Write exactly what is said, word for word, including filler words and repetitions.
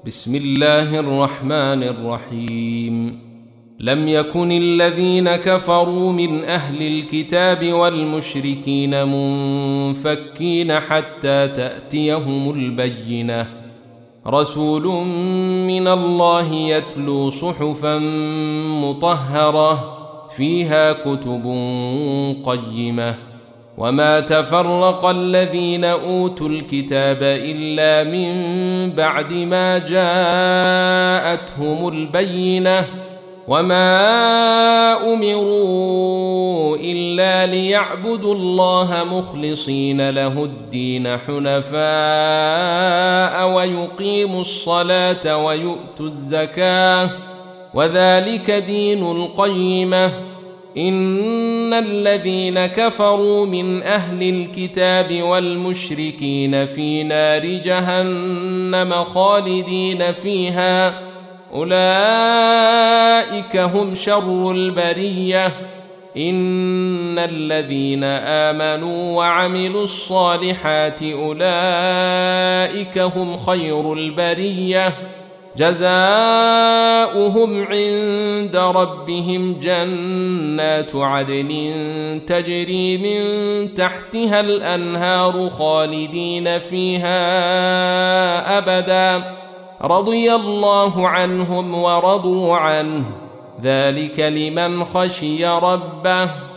بسم الله الرحمن الرحيم. لم يكن الذين كفروا من أهل الكتاب والمشركين منفكين حتى تأتيهم البينة، رسول من الله يتلو صحفا مطهرة فيها كتب قيمة. وما تفرق الذين أوتوا الكتاب إلا من بعد ما جاءتهم البينة، وما أمروا إلا ليعبدوا الله مخلصين له الدين حنفاء ويقيموا الصلاة ويؤتوا الزكاة وذلك دين القيمة. إن الذين كفروا من أهل الكتاب والمشركين في نار جهنم خالدين فيها، أولئك هم شر البرية. إن الذين آمنوا وعملوا الصالحات أولئك هم خير البرية، جزاؤهم عند ربهم جنات عدن تجري من تحتها الأنهار خالدين فيها أبدا، رضي الله عنهم ورضوا عنه، ذلك لمن خشي ربه.